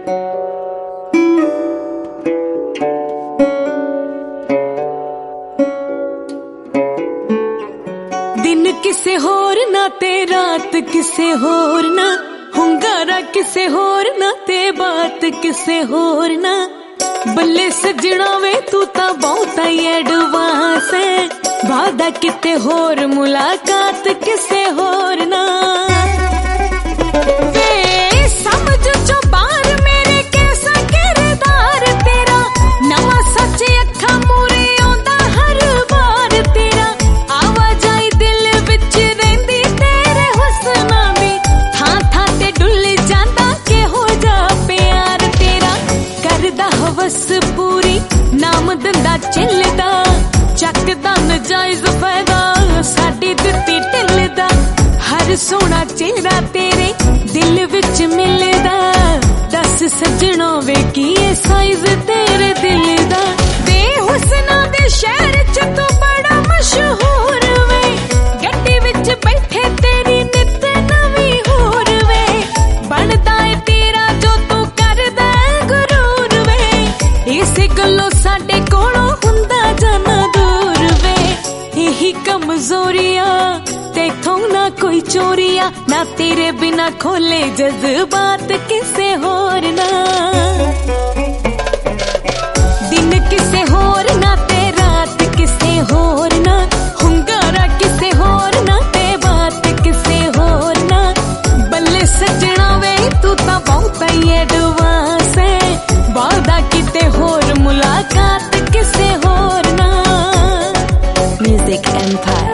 दिन किसे होर ना ते रात किसे होर ना, हुंगारा किसे होर ना ते बात किसे होर ना। बल्ले सजना वे तू ता बहुत ही एडवांस है, वादा किते होर मुलाकात किसे होर ना। वे समझ जो बार मेरे कैसा किरदार तेरा, नवा सच अखा मूरे आंदा हर बार तेरा। आवाजाई दिल विच रहिंदी तेरे हुस्ना दी, थां थां ते डुल जांदा के हो जा प्यार तेरा। करदा हवस पूरी नाम दिंदा चिल्लदा, चकदा नजायज फायदा साडी दित्ती ढिल दा। हर सोहना चेहरा तेरे दिल विच मिलदा, दस सजणों वे की साइज तेरे दिल दा। बेहुसना दे शहर च तू बड़ा मशहूर वे, गड्डी विच बैठे तेरी नित नवी होर वे। बनदा है तेरा जो तू करदा गुरूर वे, इसे गल्लों साडे कोलों हुंदा जाना दूर वे। यही कमजोरियां तेथों ना कोई चोरियां, ना तेरे बिना खोले जज्बात किसे होर ना। दिन किसे होर ना ते रात किसे होर ना, हुंगारा किसे होर ना ते बात किसे होर ना। बल्ले सजना वे तू ता बहुत ही एडवांस है, वादा किते होर मुलाकात किसे होर ना। Music empire.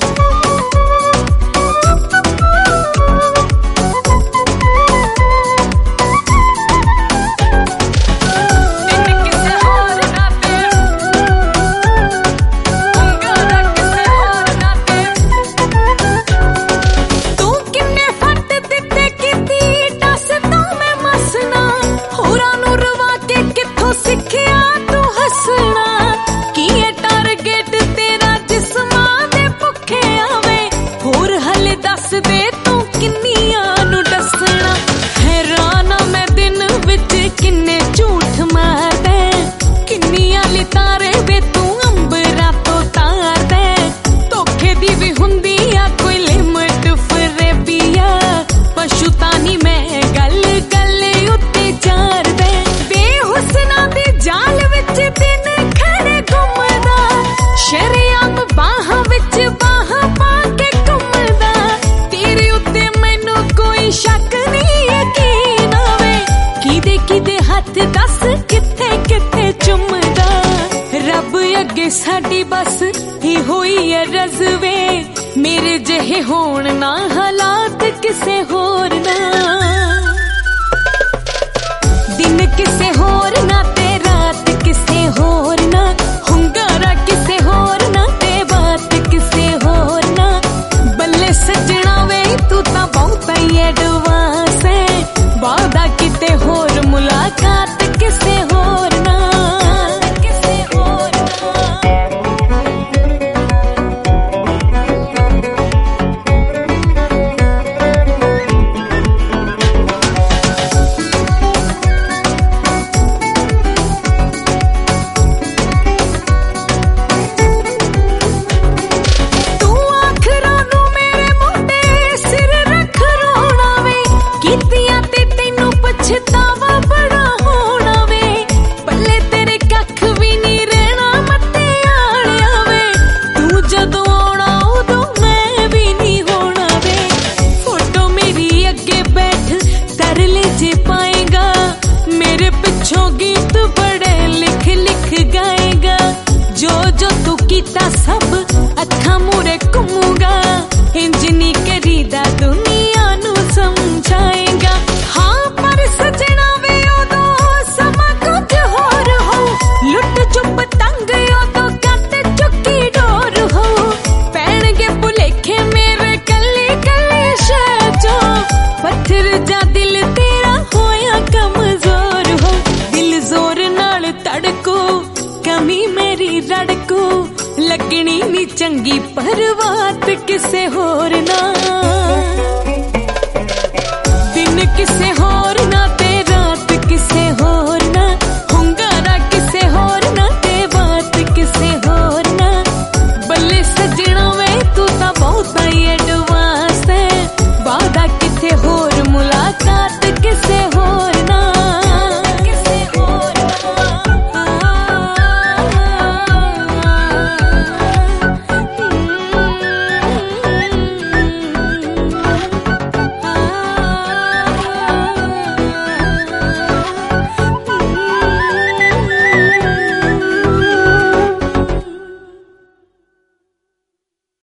साडी बस ही होई है रज़वे, मेरे जहे होण ना हालात किसे होर ना। दिन किसे होर ना ते रात किसे होर ना, हुंगारा किसे होर ना ते बात किसे होर ना। बल्ले सजना वे तू ता बहुत ही एडवांस है, वादा किते होर मुलाकात किसे होर ना। सब अखा मूरे घूमूंगा, इंजनी करीदा दुनिया नू समझाएगा। हाँ पर सजना वे उदो समा कुछ होर हो, लुट चुप तंग उदो कत चुकी डोर हो। पैणगे भुलेखे मेरे कले कले शह चो, पत्थर जा दिल तेरा होया कमजोर हो। दिल जोर नाल तड़को कमी मेरी रड़को, लगनी नी चंगी परवात किसे होर ना।